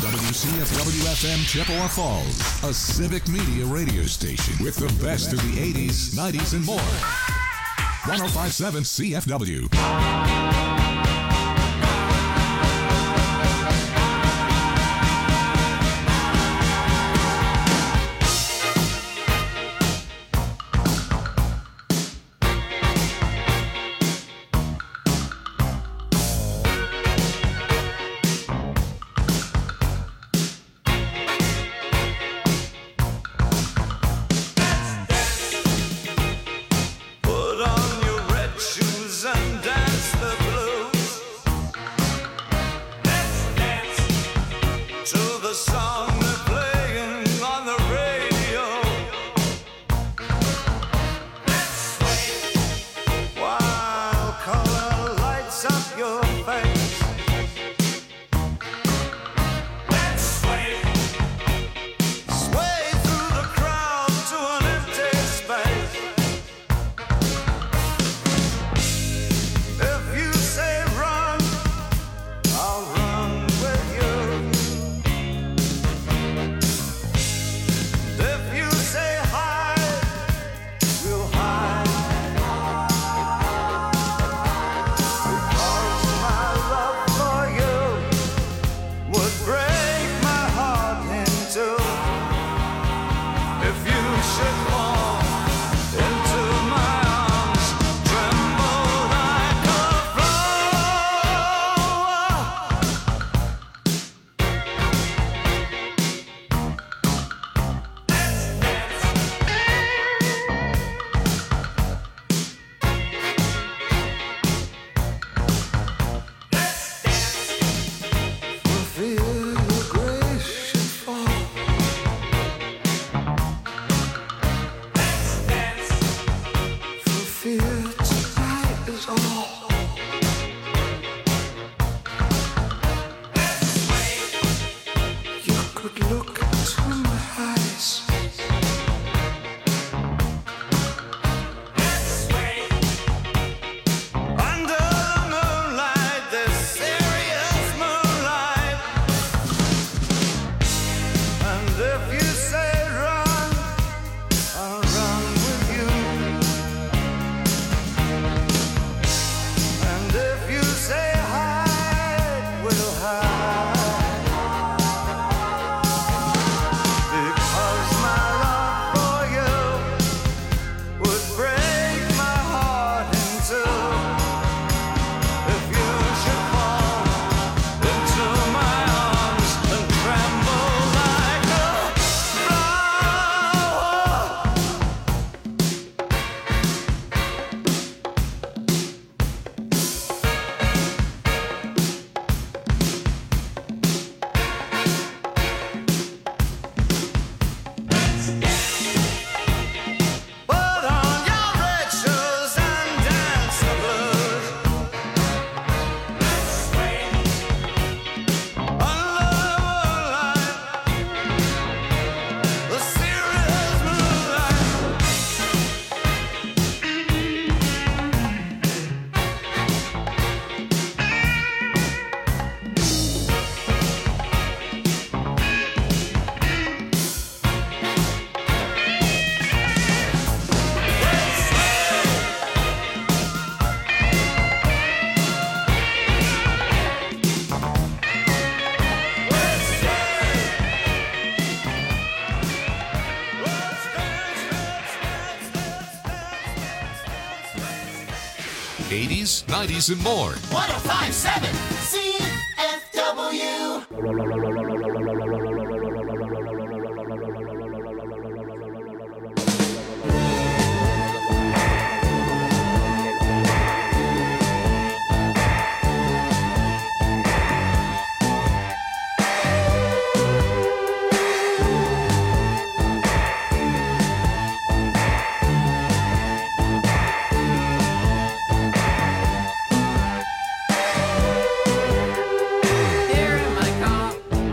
WCFW-FM Chippewa Falls, a civic media radio station with the best of the 80s, 90s, and more. 105.7 CFW. '80s, '90s, and more. 105.7 CFW. Here in my car,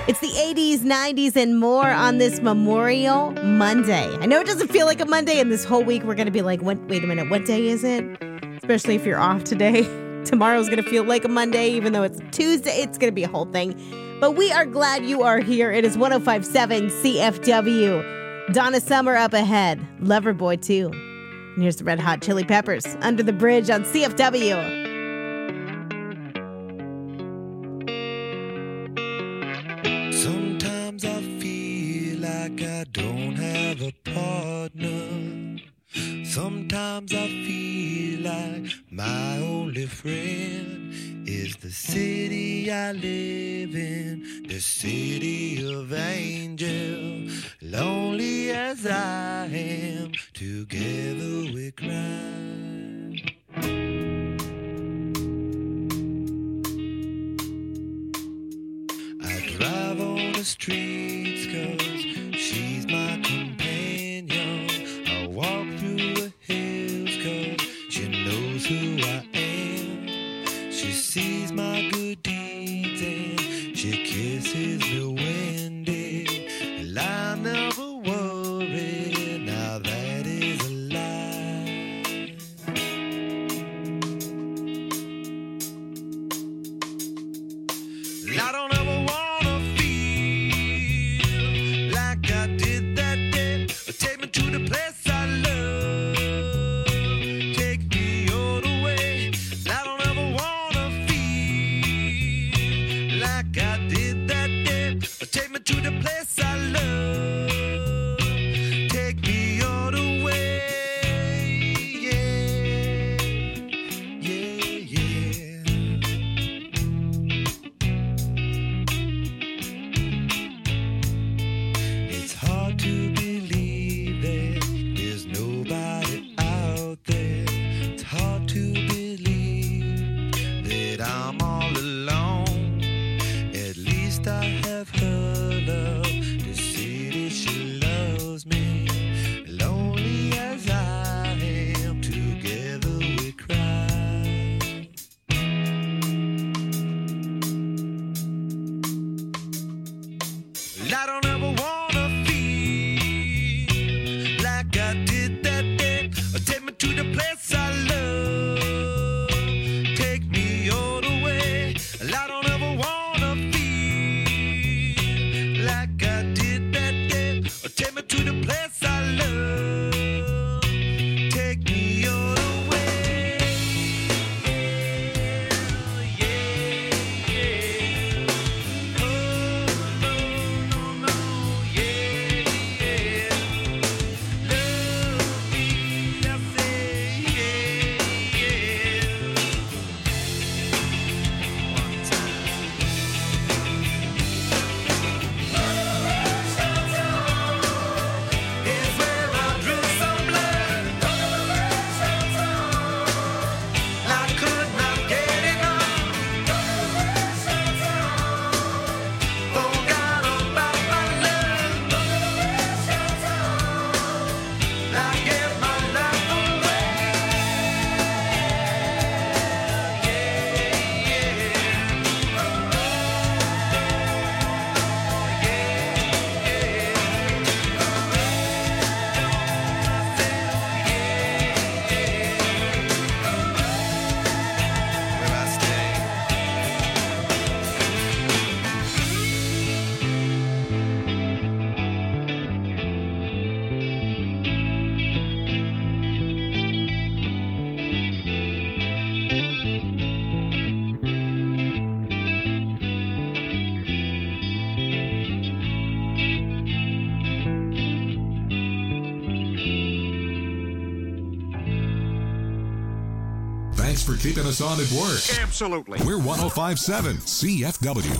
It's the 80s, 90s, and more on this Memorial Monday. I know it doesn't feel like a Monday, and this whole week we're going to be like, wait a minute, what day is it? Especially if you're off today. Tomorrow's going to feel like a Monday, even though it's Tuesday. It's going to be a whole thing. But we are glad you are here. It is 105.7 CFW. Donna Summer up ahead. Loverboy, too. And here's the Red Hot Chili Peppers, Under the Bridge on CFW. Sometimes I feel like I don't have a partner. Sometimes I feel like my only friend is the city I live in, the city of angels. Lonely as I am, together we cry. I drive on the streets 'cause she's my companion. I walk through the hills 'cause she knows who I am. She sees my good deeds and she kisses me when day. And I never worry, now that is a lie. I don't ever wanna feel like I did that day. Take me to the place I love. Take me all the way. I don't ever wanna feel like I did that day. Take me to the place I love. Take me all the way. Yeah, yeah, yeah. It's hard to believe that there's nobody out there. It's hard to believe that I'm all alone. At least I have her love to see that she loves me. Lonely as I am, together we cry. I don't ever wanna feel like I did that day. Take me to the place I love. Take me all the way. I don't ever wanna feel like I did that day. Take me to the place I love. Take me all the way. Yeah, yeah. Oh, no, no, no, yeah, yeah. Love me, I say, yeah, yeah. One time. Is where I drew some blood. I could not get enough. Forgot about my love. I gave my life away. Where I stay. Thanks for keeping us on at work. Absolutely. We're 105.7 CFW.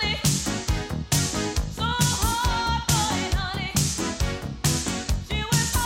So hard for it, honey.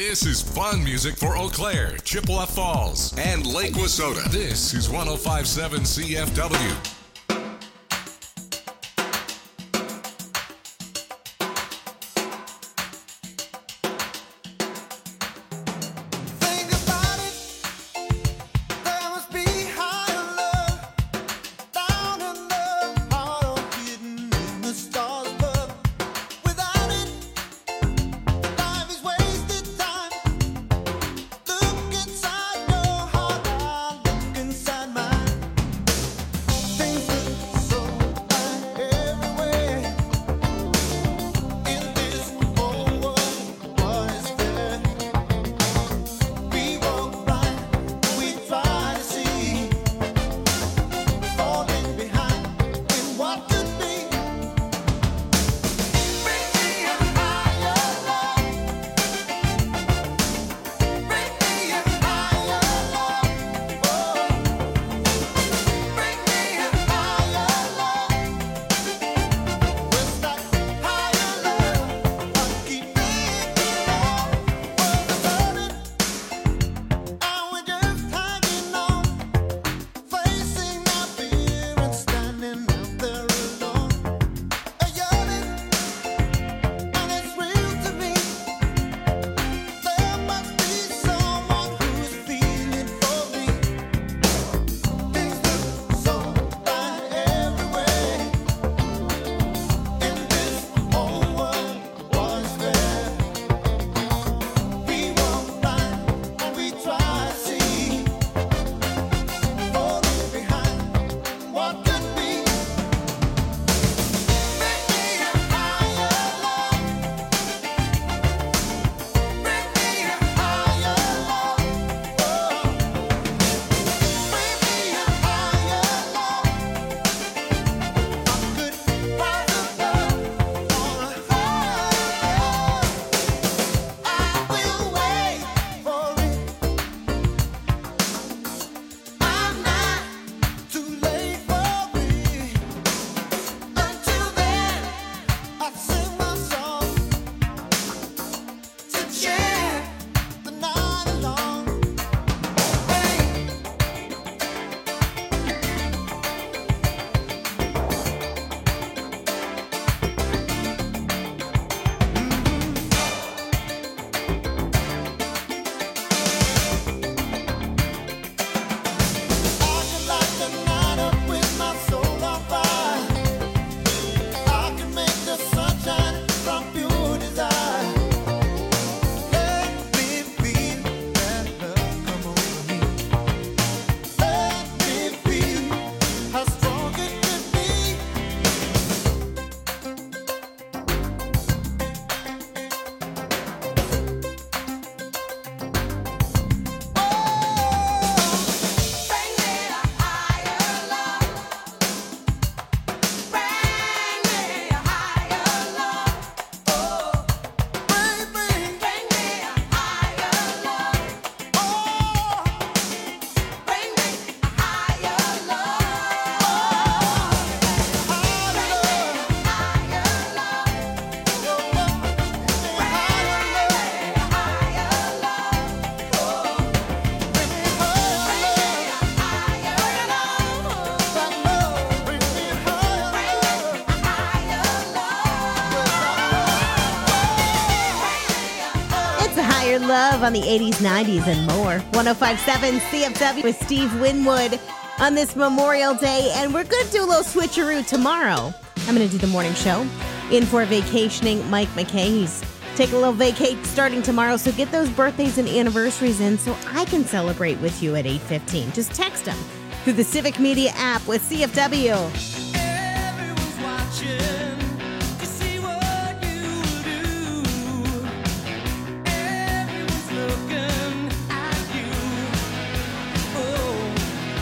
This is fun music for Eau Claire, Chippewa Falls, and Lake Wissota. This is 105.7 CFW. Love on the 80s, 90s, and more. 105.7 CFW with Steve Winwood on this Memorial Day. And we're going to do a little switcheroo tomorrow. I'm going to do the morning show. In for vacationing Mike McKay. He's taking a little vacate starting tomorrow. So get those birthdays and anniversaries in so I can celebrate with you at 8:15. Just text them through the Civic Media app with CFW. Everyone's watching to see what you do. Everyone's looking at you. Oh,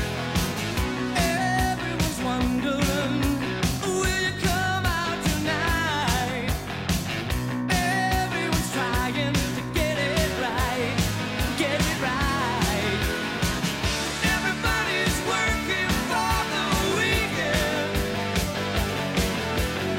everyone's wondering, will you come out tonight? Everyone's trying to get it right, get it right. Everybody's working for the weekend.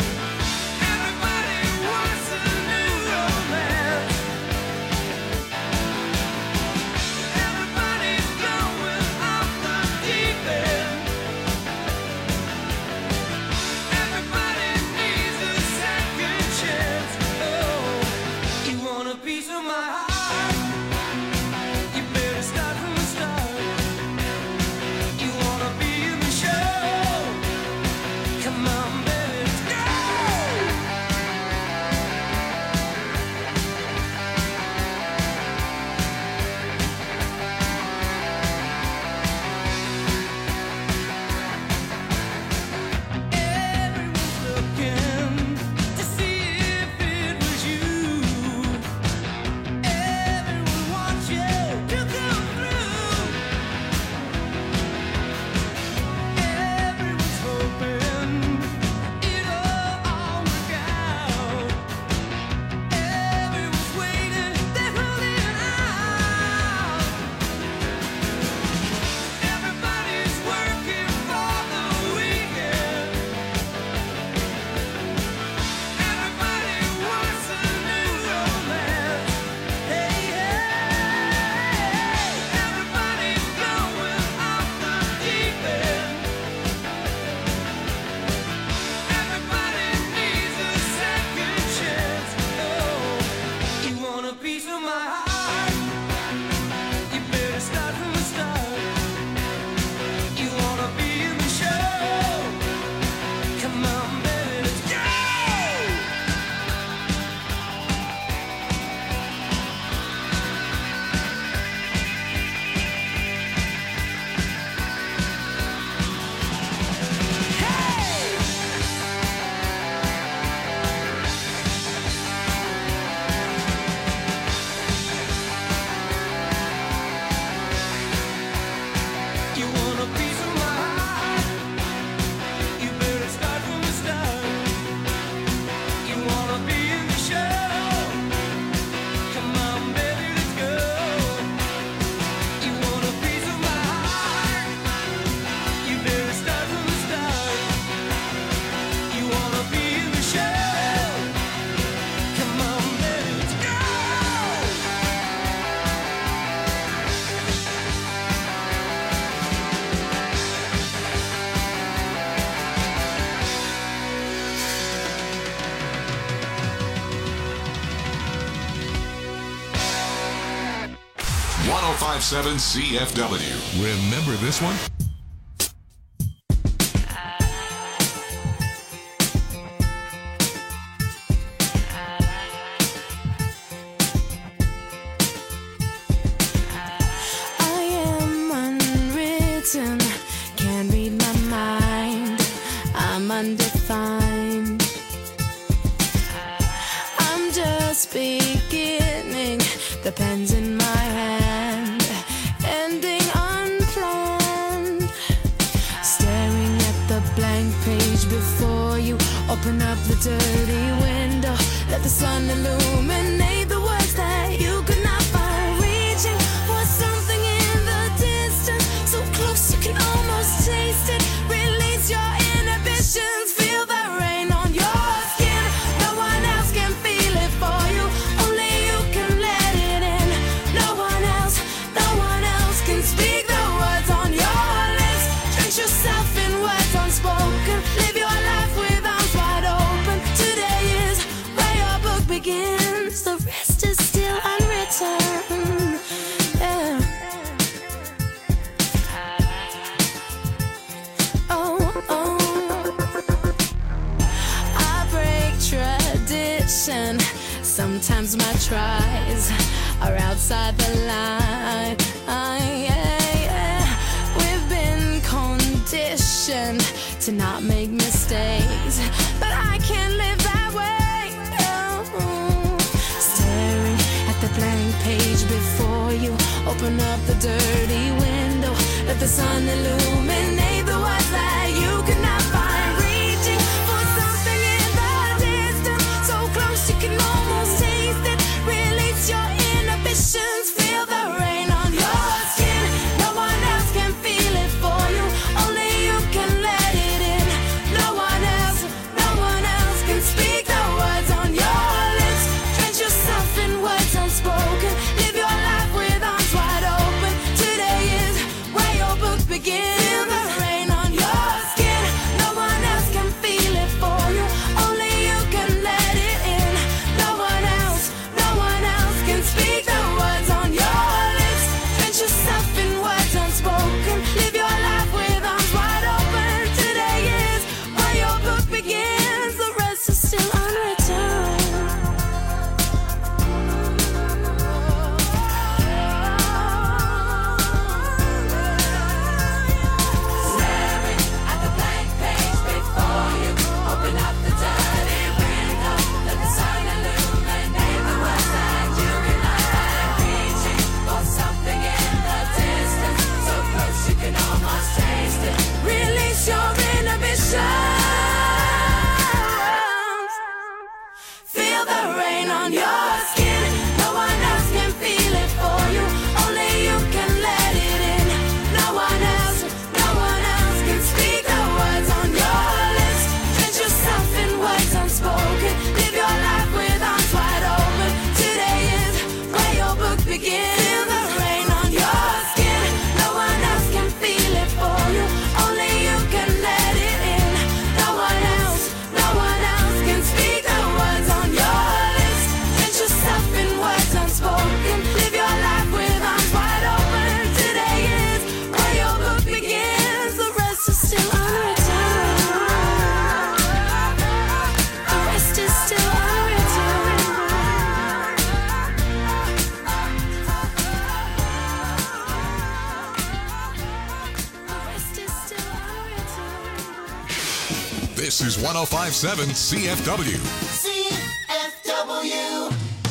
1057 CFW. Remember this one? I am unwritten, can't read my mind. I'm undefined. I'm just beginning, the pen's in my hand, ending unplanned. Staring at the blank page before you, open up the dirty window, let the sun illuminate the words that you could not find. Reaching for something in the distance, so close you can almost taste it. Release your inhibitions, feel the rain on your skin. No one else can feel it for you, only you can let it in. No one else can speak the words on your lips. Drench yourself in words unspoken, live your life with arms wide open. Today is where your book begins, the rest is still unwritten. Yeah. I break tradition. Sometimes my tries are outside the line. We've been conditioned to not make mistakes, but I can't live that way. No. Staring at the blank page before you, open up the dirty window, let the sun illuminate the words that you could not find. Reaching for something in the distance, so close you can almost taste it. Release your inhibitions, feel the rain on your skin. No one else can feel it for you, only you can let it in. No one else can speak the words on your lips. Drench yourself in words unspoken, live your life with arms wide open. Today is where your book begins. Feel the rain on your skin. No one else can feel it for you, only you can let it in. No one else can speak the words on your lips. Drench yourself in words unspoken, live your life with arms wide open. Today is where your book begins, the rest is still unwritten. Staring at the blank page before you, open up the dirty window, let the sun illuminate the words that you cannot find. Reaching for something in the distance, so close you can almost taste it. Release your inhibitions, feel the rain on your skin. No one else can feel it for you, only you can let it in. No one else can speak the words on your lips. Drench yourself in words unspoken, live your life with arms wide open. Today is where your book begins. Feel the rain on your skin. No one else can feel it for you, only you can let it in. No one else can speak the words on your lips. Drench yourself in words unspoken, live your life with arms wide open. Today is where your book begins, the rest is still unwritten. The rest is still unwritten. The rest is still unwritten. This is 1057 CFW. CFW.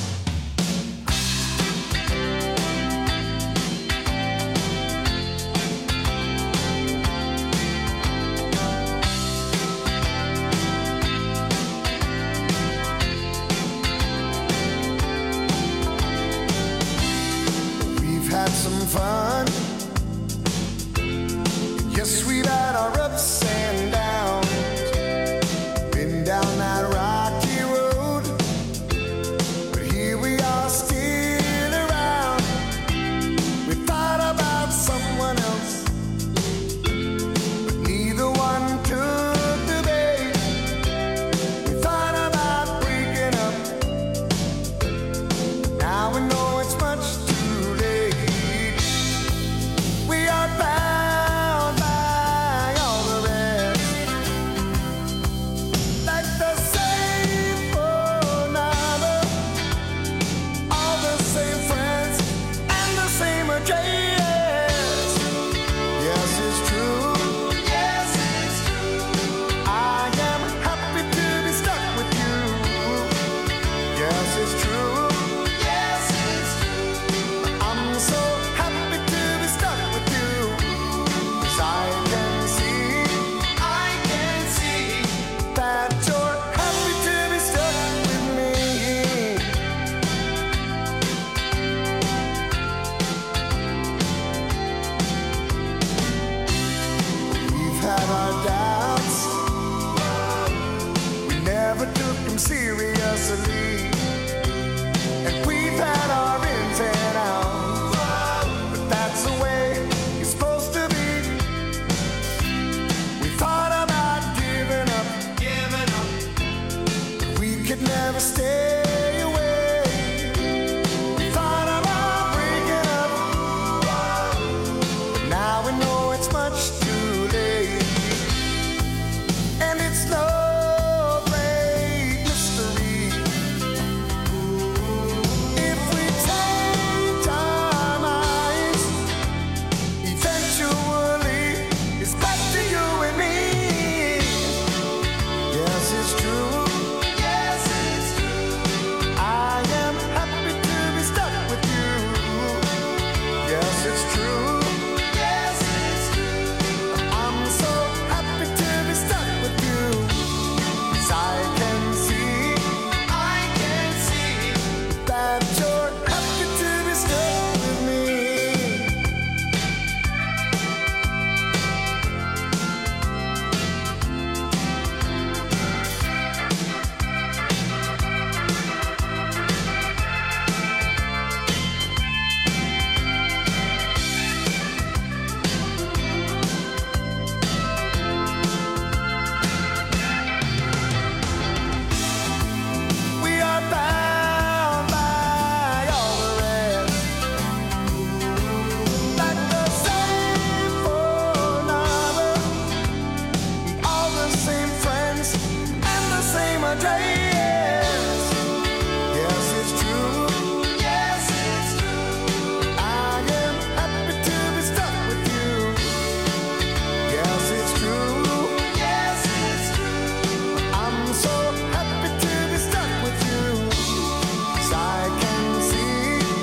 We've had some fun. Yes, we've had our ups and downs. Been down that rocky road, but here we are still around. We thought about someone else, but neither one took the bait. We thought about breaking up, now we know it's much too late. dress. Yes, it's true. Yes, it's true. I am happy to be stuck with you. Yes, it's true. Yes, it's true. I'm so happy to be stuck with you. 'Cause I can see that you're happy to be stuck with me. We've had our doubts, we never took them seriously, and we've had our ins and outs, but that's the way it's supposed to be. We thought about giving up, we could never stay away. We thought about breaking up, but now we know it's much too late. And it's no great mystery. If we change our minds, eventually it's back to you and me. Yes, it's true. Yes, it's true. I am happy to be stuck with you. Yes, it's true. Yes, it's true. I'm so happy to be stuck with you. 'Cause I can see that you're happy to be stuck with me. We are bound by all the rest, like the same phone number, all the same friends, and the same address. Yes, it's true. Yes, it's true. I am happy to be stuck with you. Yes, it's true. Yes, it's true. I'm so happy to be stuck with you. 'Cause I can see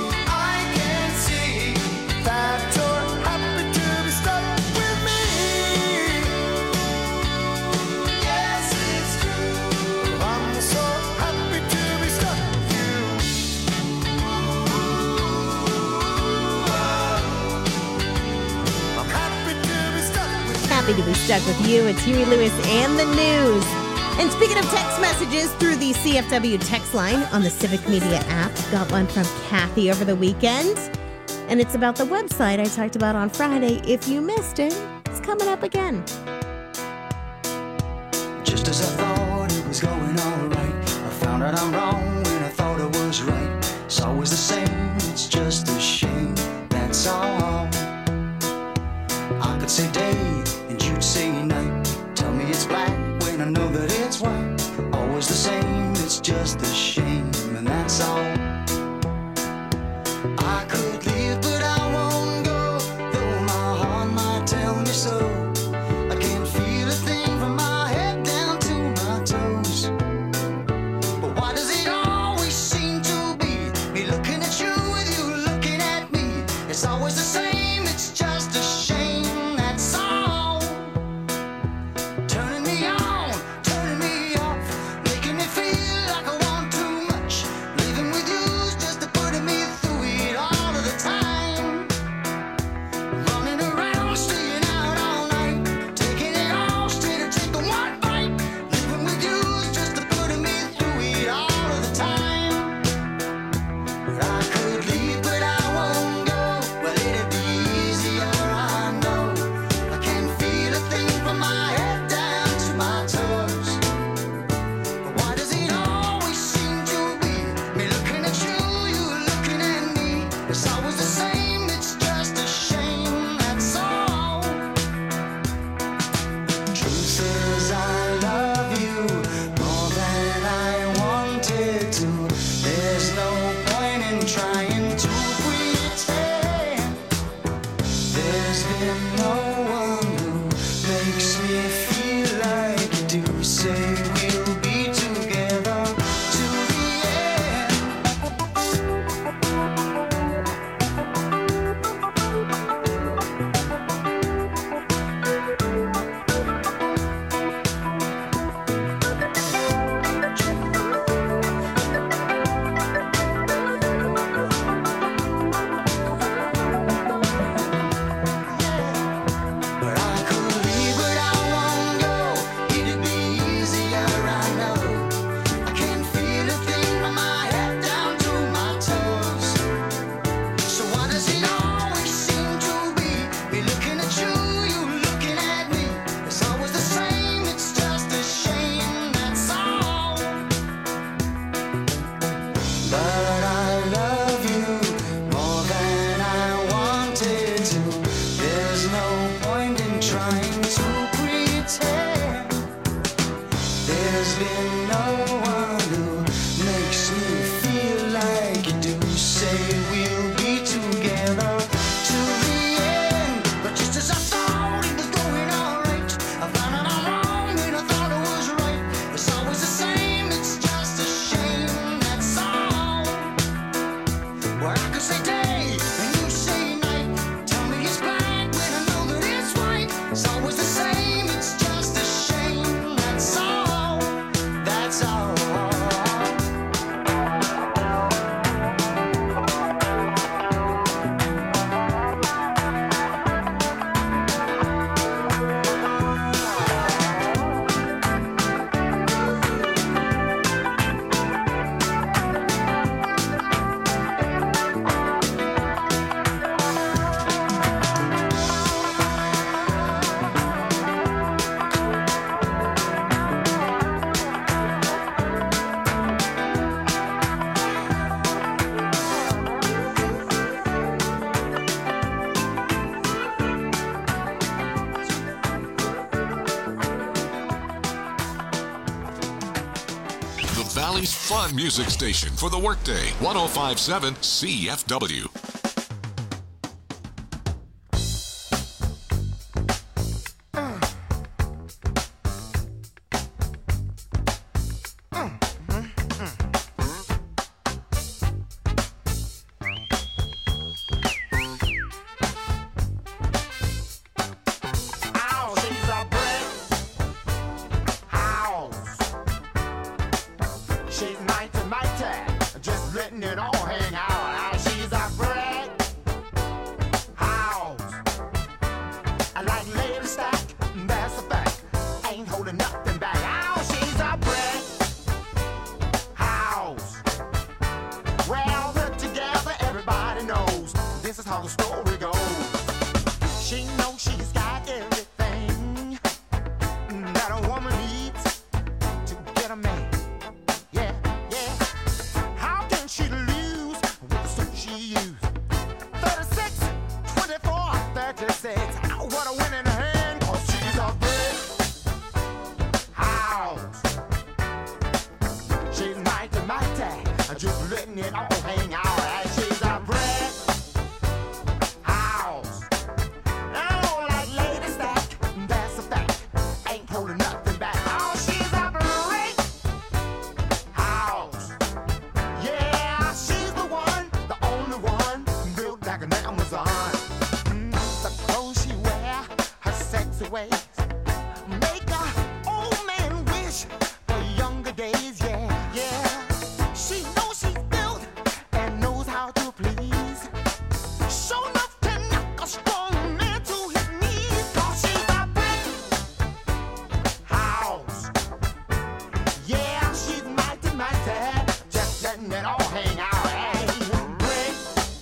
that you're happy to be stuck with me. Yes, it's true. I'm so happy to be stuck with you. I'm happy to be stuck with you. Happy to be stuck with you. It's Huey Lewis and the news. And speaking of text messages through the CFW text line on the Civic Media app, got one from Kathy over the weekend. And it's about the website I talked about on Friday. If you missed it, it's coming up again. Just as I thought it was going all right, I found out I'm wrong when I thought I was right. It's always the same, it's just a shame, that's all. I could say day and you'd say night. Tell me it's black when I know that it's white. Always the same, it's just a shame, and that's all. I could leave, but I won't go, though my heart might tell me so. I can't feel a thing from my head down to my toes. But why does it always seem to be me looking at you with you looking at me? It's always the same, it's just a shame, that's all. Turning me on, turning me off, making me feel like I want too much. Living with you's just putting me through it all of the time. Running around, staying out all night, taking it all straight or taking one bite. Living with you's just putting me through it all of the time. I could leave, but I won't go. Well, it'd be Valley's fun music station for the workday. 105.7 CFW.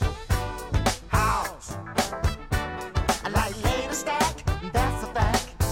Like lady stack, that's a fact.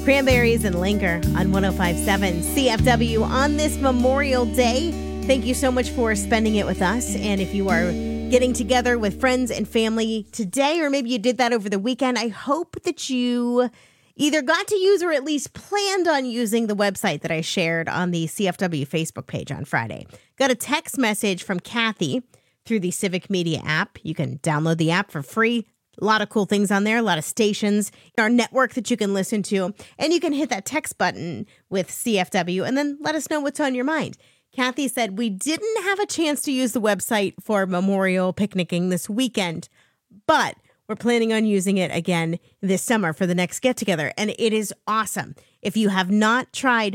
Cranberries and Linger on 105.7 CFW on this Memorial Day. Thank you so much for spending it with us. And if you are getting together with friends and family today, or maybe you did that over the weekend, I hope that you either got to use or at least planned on using the website that I shared on the CFW Facebook page on Friday. Got a text message from Kathy through the Civic Media app. You can download the app for free. A lot of cool things on there, a lot of stations, our network that you can listen to, and you can hit that text button with CFW and then let us know what's on your mind. Kathy said, we didn't have a chance to use the website for memorial picnicking this weekend, but we're planning on using it again this summer for the next get-together, and it is awesome. If you have not tried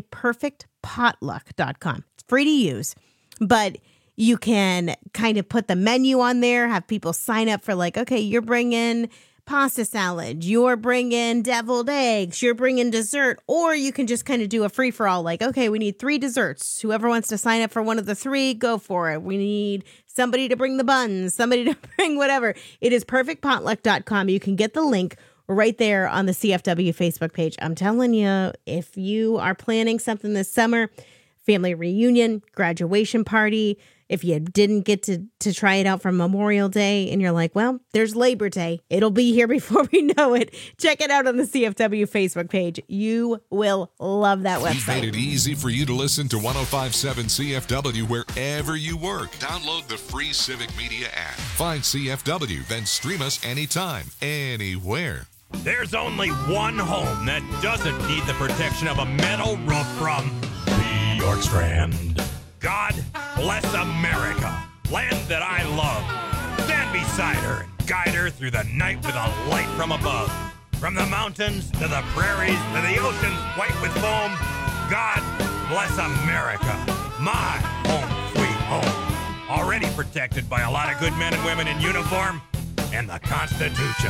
perfectpotluck.com, it's free to use, but you can kind of put the menu on there, have people sign up for like, okay, you're bringing pasta salad, you're bringing deviled eggs, you're bringing dessert, or you can just kind of do a free-for-all like, okay, we need 3 desserts. Whoever wants to sign up for one of the 3, go for it. We need somebody to bring the buns, somebody to bring whatever. It is perfectpotluck.com. You can get the link right there on the CFW Facebook page. I'm telling you, if you are planning something this summer, family reunion, graduation party, if you didn't get to try it out for Memorial Day and you're like, well, there's Labor Day. It'll be here before we know it. Check it out on the CFW Facebook page. You will love that We've website. made it easy for you to listen to 105.7 CFW wherever you work. Download the free Civic Media app. Find CFW, then stream us anytime, anywhere. There's only one home that doesn't need the protection of a metal roof from the York Strand. God bless America, land that I love. Stand beside her and guide her through the night with a light from above. From the mountains to the prairies to the oceans white with foam, God bless America, my home sweet home. Already protected by a lot of good men and women in uniform and the Constitution.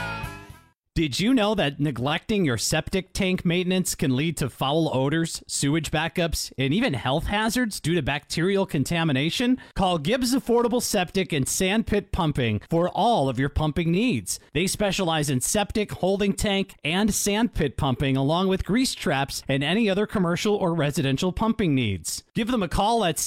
Did you know that neglecting your septic tank maintenance can lead to foul odors, sewage backups, and even health hazards due to bacterial contamination? Call Gibbs Affordable Septic and Sand Pit Pumping for all of your pumping needs. They specialize in septic, holding tank, and sand pit pumping, along with grease traps and any other commercial or residential pumping needs. Give them a call at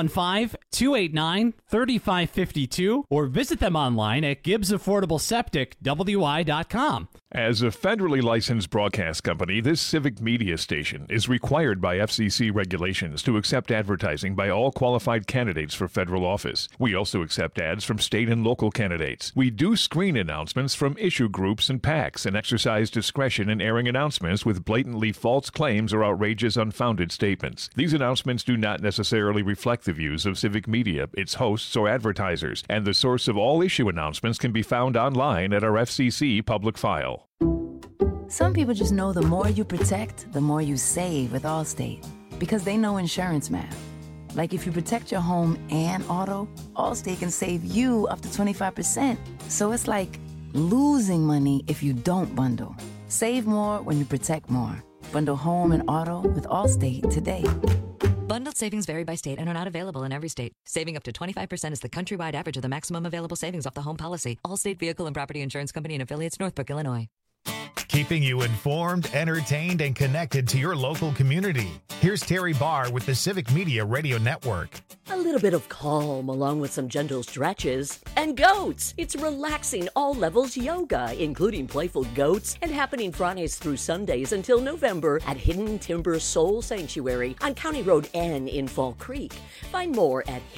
715-289-3552 or visit them online at GibbsAffordableSepticWI.com. As a federally licensed broadcast company, this Civic Media station is required by FCC regulations to accept advertising by all qualified candidates for federal office. We also accept ads from state and local candidates. We do screen announcements from issue groups and PACs and exercise discretion in airing announcements with blatantly false claims or outrageous, unfounded statements. These announcements do not necessarily reflect the views of Civic Media, its hosts, or advertisers, and the source of all issue announcements can be found online at our FCC public file. Some people just know the more you protect, the more you save with Allstate, because they know insurance math. Like if you protect your home and auto, Allstate can save you up to 25%. So it's like losing money if you don't bundle. Save more when you protect more. Bundle home and auto with Allstate today. Bundled savings vary by state and are not available in every state. Saving up to 25% is the countrywide average of the maximum available savings off the home policy. Allstate Vehicle and Property Insurance Company and affiliates, Northbrook, Illinois. Keeping you informed, entertained, and connected to your local community. Here's Terry Barr with the Civic Media Radio Network. A little bit of calm along with some gentle stretches. And goats! It's relaxing all levels yoga, including playful goats, and happening Fridays through Sundays until November at Hidden Timber Soul Sanctuary on County Road N in Fall Creek. Find more at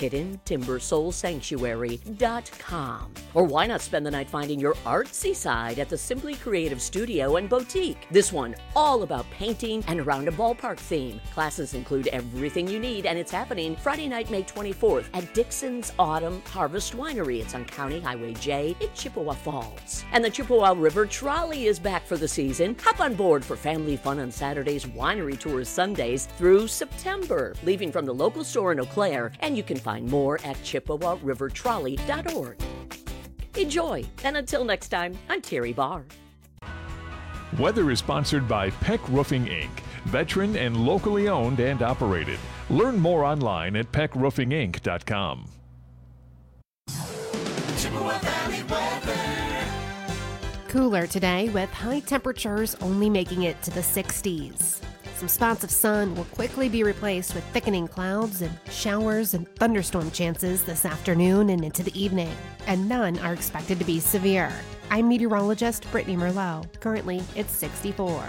hiddentimbersoulsanctuary.com. Or why not spend the night finding your artsy side at the Simply Creative Studio and Boutique. This one all about painting and around a ballpark theme. Classes include everything you need, and it's happening Friday night, May 24th at Dixon's Autumn Harvest Winery. It's on County Highway J in Chippewa Falls. And the Chippewa River Trolley is back for the season. Hop on board for family fun on Saturdays, winery tours Sundays through September, leaving from the local store in Eau Claire, and you can find more at ChippewaRiverTrolley.org. Enjoy, and until next time, I'm Terry Barr. Weather is sponsored by Peck Roofing, Inc., veteran and locally owned and operated. Learn more online at PeckRoofingInc.com. Chippewa Valley weather. Cooler today with high temperatures only making it to the 60s. Some spots of sun will quickly be replaced with thickening clouds and showers and thunderstorm chances this afternoon and into the evening, and none are expected to be severe. I'm meteorologist Brittany Merlot. Currently, it's 64.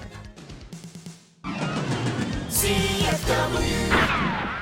CFW.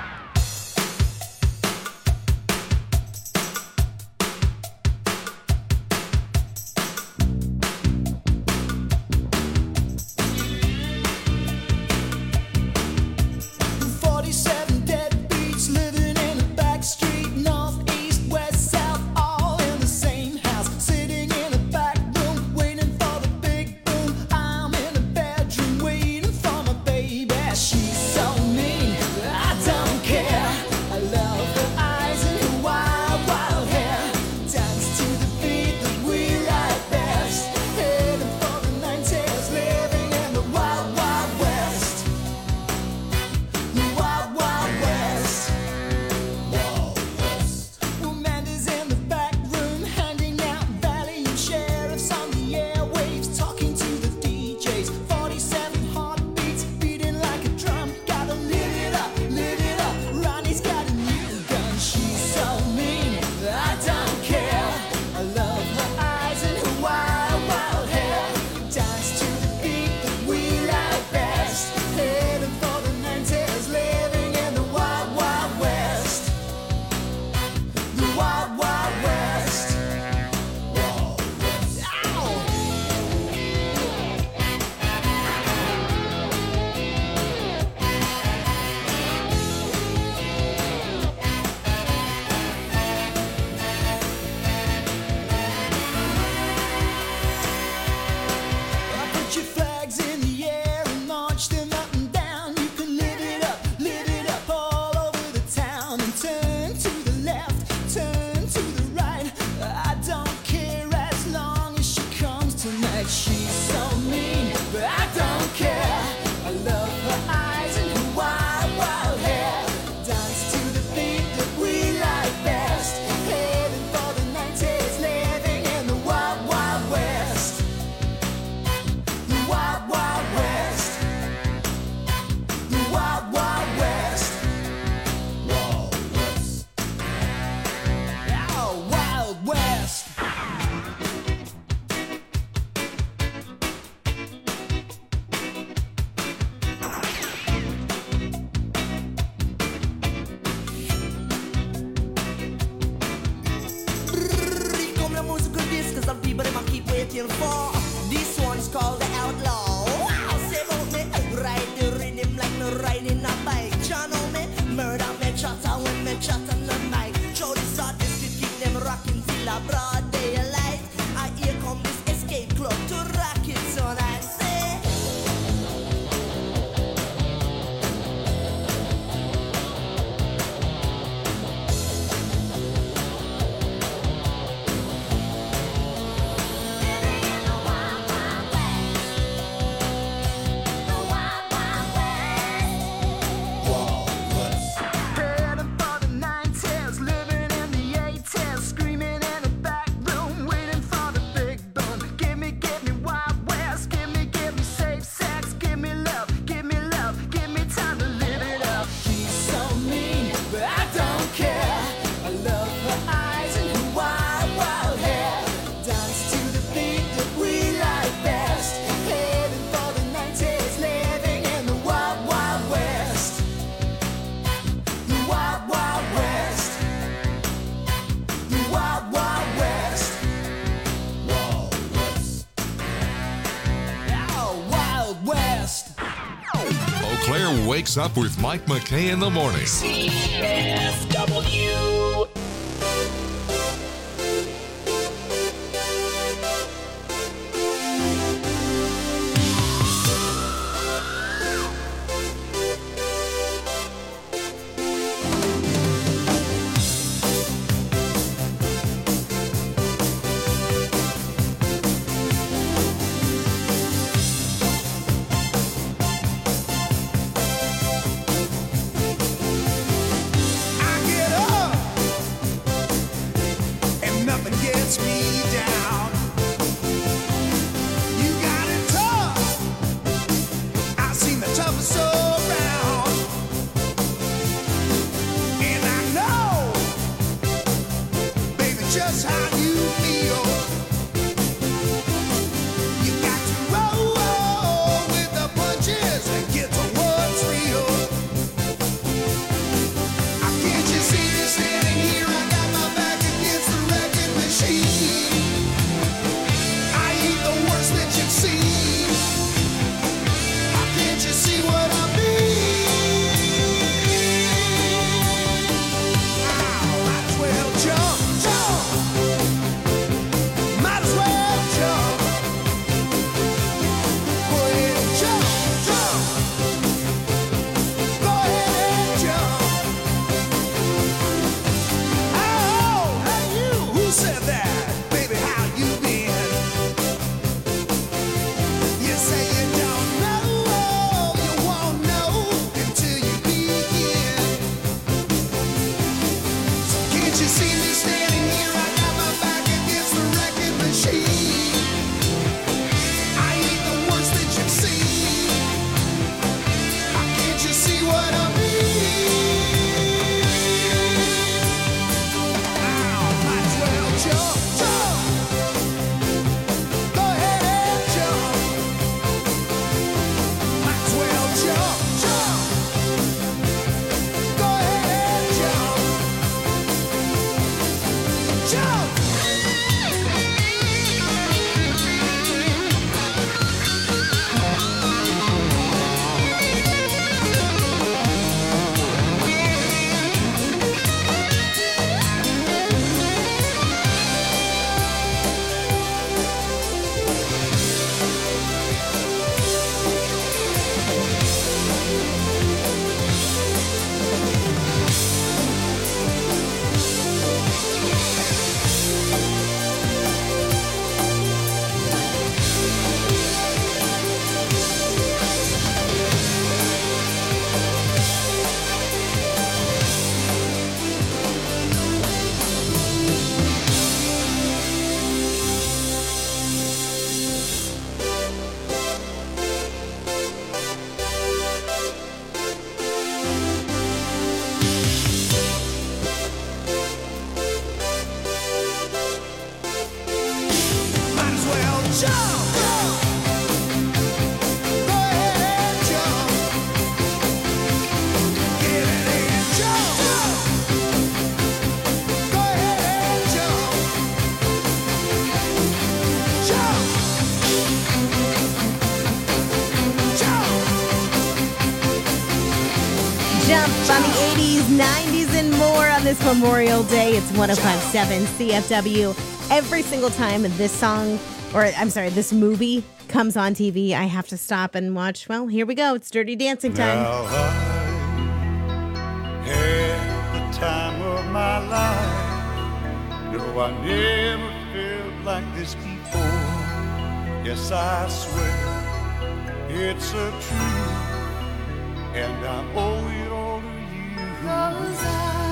Claire wakes up with Mike McKay in the morning. CFW. 90s, and more on this Memorial Day. It's 105.7 CFW. Every single time this movie comes on TV, I have to stop and watch. Well, here we go. It's Dirty Dancing time. Now I had the time of my life. No, I never felt like this before. Yes, I swear it's a truth, and I owe it all to you. 'Cause I